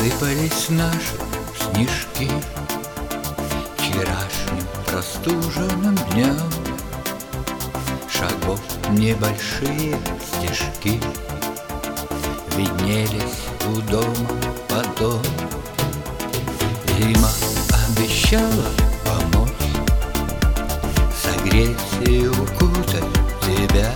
Посыпались наши снежки вчерашним простуженным днем. Шагов небольшие стежки виднелись у дома потом. Зима обещала помочь, согреть и укутать тебя,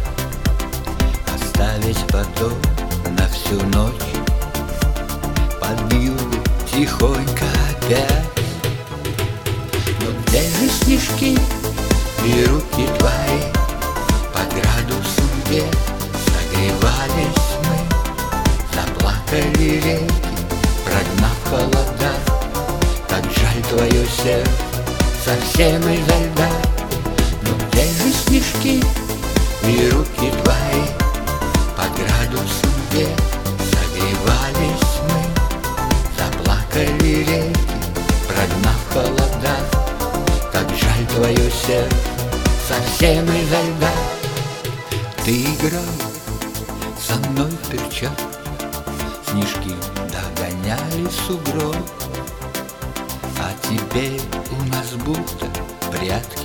оставить потом на всю ночь. Подбью тихонько опять. Но где же снежки и руки твои? По градусу где согревались мы, заплакали реки, прогнав холода. Так жаль твое сердце совсем изо льда. Но где же снежки и руки твои? По градусу где согревались мы, заплакали реки, прогнав холода. Как жаль твое сердце совсем изо льда. Ты играл со мной в перчатку, снежки догоняли сугроб. А теперь у нас будто прятки,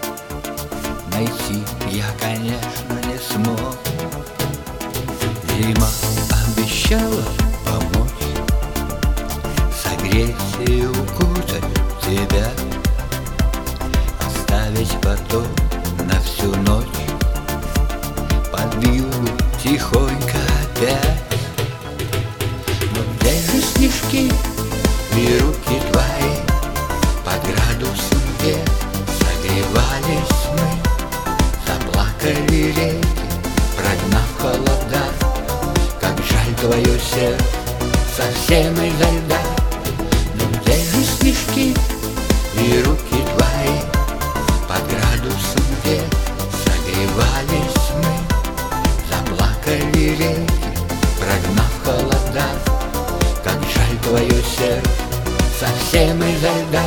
найти я, конечно, не смог. Зима обещала помочь, согреть и укутать тебя, оставить потом на всю ночь. Подбью тихонько опять. Но где же снежки и руки твои? По градусу где согревались мы, заплакали реки, прогнав холода. Как жаль твое сердце совсем изо льда. Но где же снежки и руки твои? По градусу где согревались мы, заплакали реки, прогнав холода. Как жаль твое сердце совсем изо льда.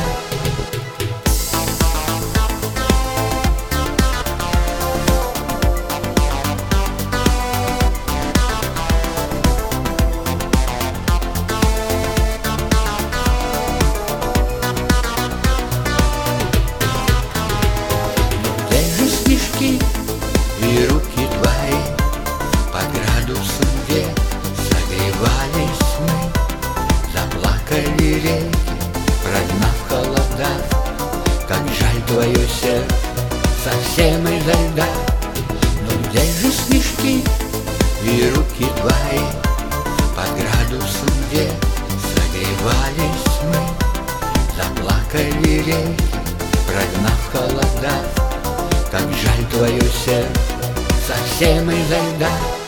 И руки твои по градусу где согревались мы, заплакали реки, прогнав холода. Как жаль твое сердце совсем изо льда. Но где же снежки и руки твои? По градусу где согревались мы, заплакали реки, прогнав холода. Как жаль твое сердце совсем изо льда.